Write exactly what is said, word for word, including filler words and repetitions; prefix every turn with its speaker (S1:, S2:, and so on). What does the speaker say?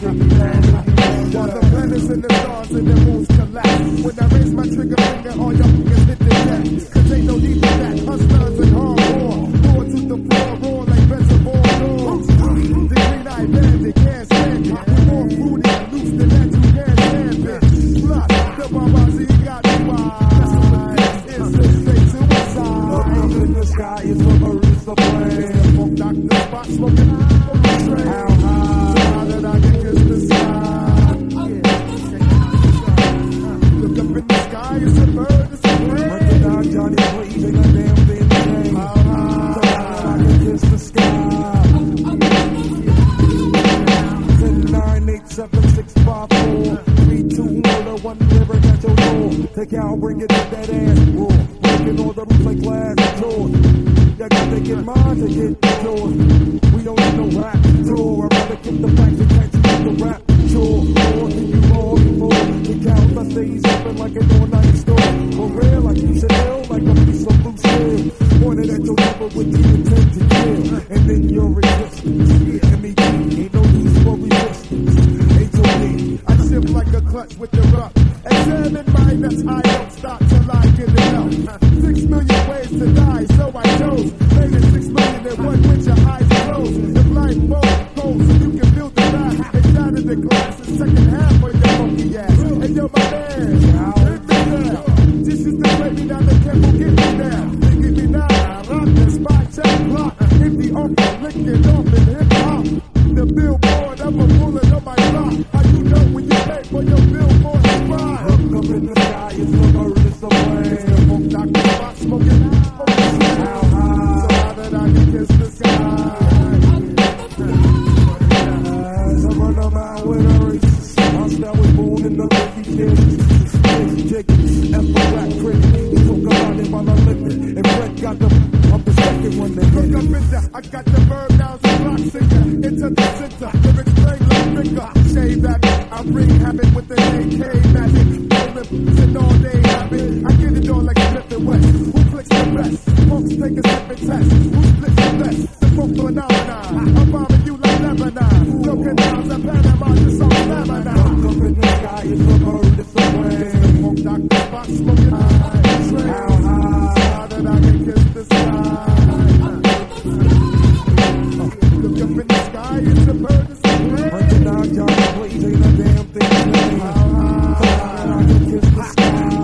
S1: While the planets and the stars and the moons collapse. When I raise my trigger finger, all your fingers hit the deck. Cause ain't no need for that. Hustlers and hardcore. Roar to the floor, roar like reservoir doors. The green-eyed bandit can't stand it. We're more fruity and loose than that you can't stand it. Plus, the Babazi got me wide. It's the straight suicide.
S2: Up in the sky is the bird, is the plane.
S1: Funk Doctor Spot smoking on the train. How high? So high that I can kiss the sky. Look up in the sky, it's a bird, it's a plane.
S2: Underdog Johnny Blaze, ain't a damn thing to name.
S1: How high?
S2: So high that I can kiss the sky. ten, nine, eight, seven, six, five, four, three, two, murder, one river, got your door. Take out, bring it to that ass roar. Breaking all the roof like glass doors. You got to get mine to get yours. We don't need no rap tour. I'd rather get the facts and catch you with the rap tour. More than you all before. The counts I stay open like an all-night store. For real, I keep it ill like a piece of loose steel. Pointed at your neighbor with the intent to kill. And then your resistance. M E D, ain't no use for resistance. H O D,
S1: I shift like a clutch with the rough. Examine my nuts, I don't stop till I get enough. Six million ways to die, so I chose. Maybe six million and one with your eyes closed. The blindfold goes so you can feel the laugh. And down in the glass, the second half of your funky ass. Hey yo, my man, hit me down. Just used to play me down the temple, get me down. They give me now, I rock the spot, check block. Hit the offer, licking off in hip hop. The billboard, I'm a bullet on my block. How you know when you pay for your billboard spot?
S2: up in the sky is the bird, is the plane.
S1: It's the Funk Doctor Spot smoking on the train.
S2: How high?
S1: So high that I can kiss the sky.
S2: As I run around with a race, my style was born in the late years. Jake, F the rap critic, he talk about it while I live it. And Fred got the, I'm the second one to hit
S1: Look up
S2: it.
S1: in there, I got the verb now, so rock singer. Into the center, lyrics play like finger. Shave that, I bring habit with the A K magic. Sitting all day habit, I get it on like Smith and West. Who clicks the best? Folks take a sip and test. Who splits the best? The folk phenomenon. I'm bombing you like Lebanon. Broken downs and Panama, just on stamina.
S2: Up in the sky is the bird, is the plane.
S1: Funk Doctor Spot smoking on the train.
S2: How high?
S1: So high that I can kiss the sky. Look up in the sky, it's a bird, it's a plane.
S2: Underdog Johnny Blaze, ain't a damn thing to name.
S1: How high?
S2: So high that I can kiss the sky.